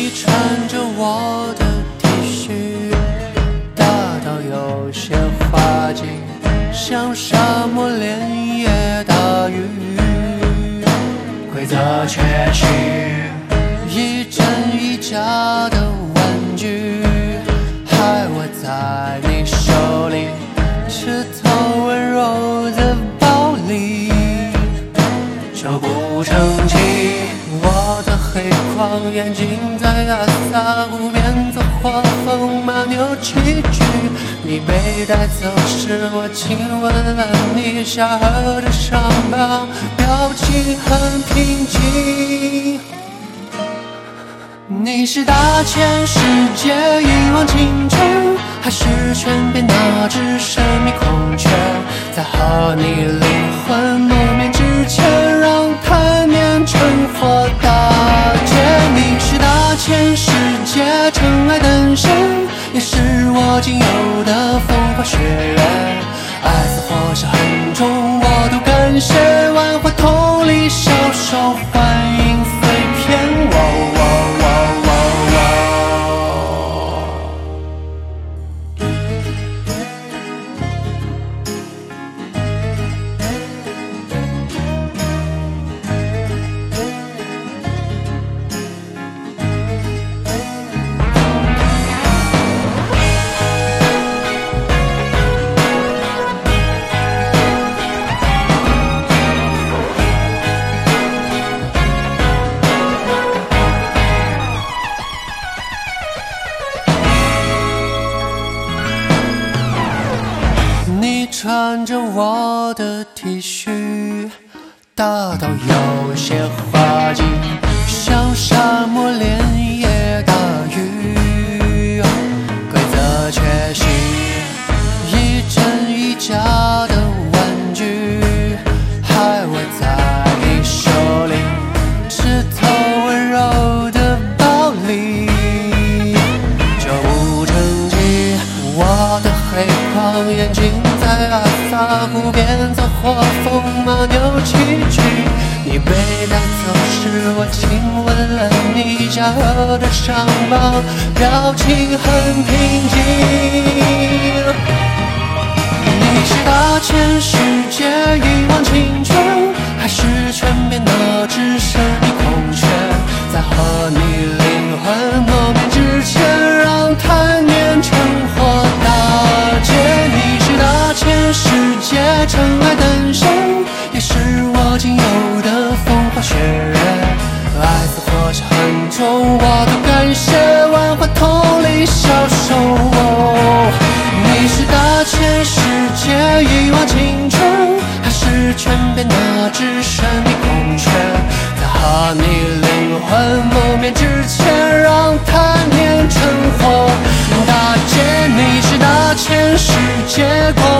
你穿着我的 T 恤，大到有些滑稽，像沙漠连夜大雨。规则却是一真一假的玩具，还握在你手里，是头温柔的暴力。这不成器，我的黑框眼睛在阿萨湖边走画风马牛崎岖。你被带走时，我亲吻了你下颌的伤疤，表情很平静。你是大千世界一往情深，还是全变那只神秘孔雀？在和你灵魂谋面之前，让贪念成火大劫。你是大千世界尘埃诞生，也是我仅有的风花雪月。爱似火势很重，我都感谢万花筒里小手欢迎碎片。你穿着我的 T 恤，大到有些滑稽，像沙漠连夜大雨。规则却是一真一假的玩具，还握在你手里，是头温柔的暴力。这不成器，我的黑框眼睛在阿萨湖边走画风马牛崎岖。你被带走时，我亲吻了你下颌的伤疤，表情很平静。你是大千世界一往情深，还是全变那只神秘孔雀？在和你灵魂谋面之前，让贪念成火大劫。你是大千世界尘埃诞生，也是我仅有的风花雪月。爱似火势很重，我都感谢万花筒里小手。你是大千世界一往情深，还是全变那只神秘孔雀？在和你灵魂谋面之前，让贪念成火大劫。你是大千世界。